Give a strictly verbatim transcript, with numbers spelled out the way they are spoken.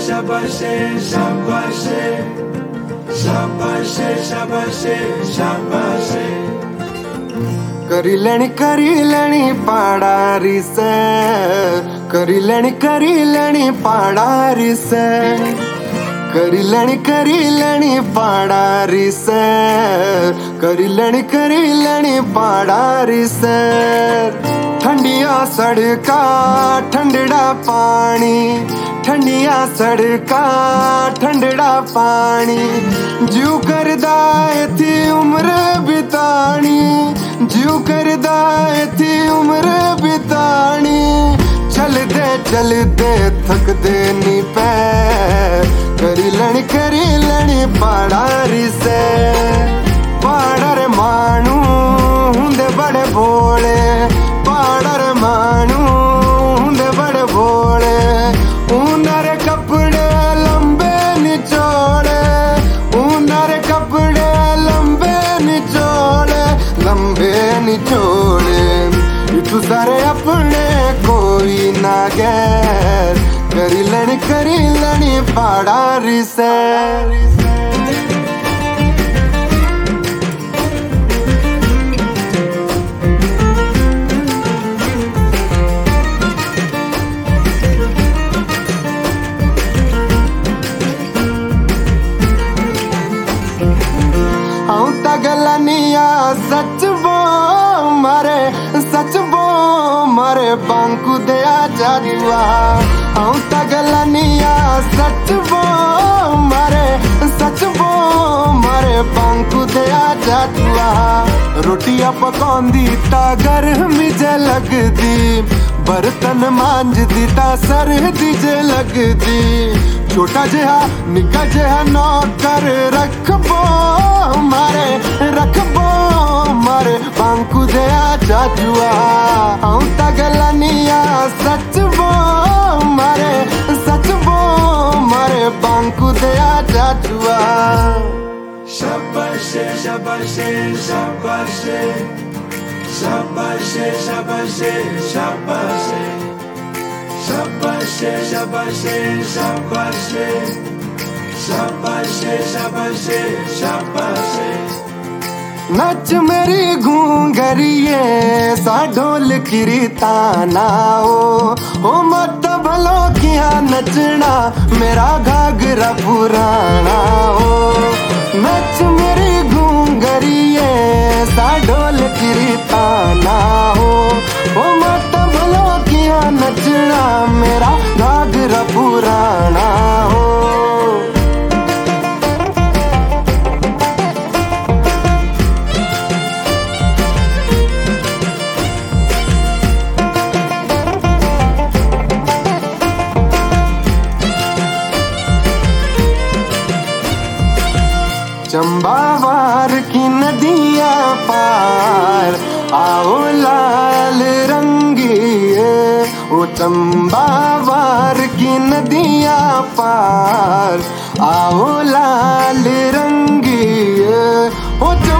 शाबाशे शाबाशे शाबाशे शाबाशे शाबाशे करी लेनी करी लेनी पाड़ारी से करी लेनी करी लेनी पाड़ारी से करी लेनी करी लेनी पाड़ारी से करी लेनी करी लेनी पाड़ारी से ठंडिया सड़का ठंडड़ा पानी ठंडिया सड़का ठंडड़ा पानी जू करदा थी उम्र बितानी जू करदा थी उम्र बितानी चलते चलते थकदे नी पैर करी लेनी करी लेनी पाड़ारी से पाड़र मानू हुंदे बड़े भोले पाड़र मानू हुंदे बड़े भोले उनरे कपड़े लंबे निचोड़े उनरे कपड़े लंबे निचोड़े लंबे निचोड़े तू सारे अपने कोई ना गैर करी लेनी करी लेनी पाड़ारी से गलनिया सच बो मारे सच बो मारे बांकू दया जादुआ हूँ तगलनिया सच बो मारे सच बो मारे बांकू दया जादुआ रोटियां पकांदी ता गर्मी जे लगदी बर्तन मांजदी ता सर्दी जे लगदी छोटा जिहा निका जिहा नौकर रखबो मारे रखबो मारे बांकू दया चाचुआ हूँ तगलनिया सच बो मारे सच बो मारे बांकू दया चाचुआ शाबाशे शाबाशे शाबाशे शाबाशे शाबाशे शाबाशे शाबाशे शाबाशे शाबाशे शाबाशे शाबाशे शाबाशे नच मेरी घूंघरिए सा ढोल किरी ताना हो ओ मत भलो किया नचना मेरा घाघरा पुराना हो नच मेरी घूंघरिए सा ढोल किरी ताना हो ओ मत भलो किया नचना मेरा घाघरा पुराना हो चंबावार की नदियाँ पार आओ लाल रंगिए ओ चंबावार की नदियाँ पार आओ लाल रंगिए ओ